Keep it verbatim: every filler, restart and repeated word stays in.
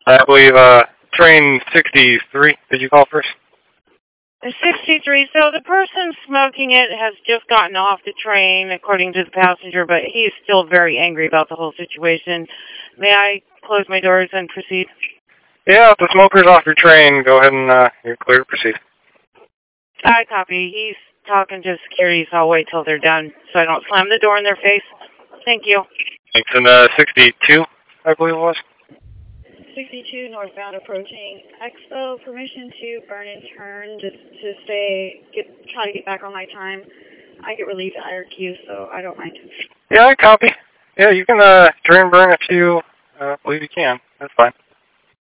I believe uh, train sixty-three. Did you call first? sixty-three. So the person smoking it has just gotten off the train, according to the passenger, but he's still very angry about the whole situation. May I close my doors and proceed? Yeah, if the smoker's off your train, go ahead and uh, you're clear to proceed. I copy. He's talking to security, so I'll wait till they're done so I don't slam the door in their face. Thank you. Thanks. And uh, sixty-two, I believe it was. sixty-two northbound approaching Expo. Permission to burn and turn just to stay, get, try to get back on my time. I get relieved at I R Q, so I don't mind. Yeah, I copy. Yeah, you can uh, turn and burn if you uh, believe you can. That's fine.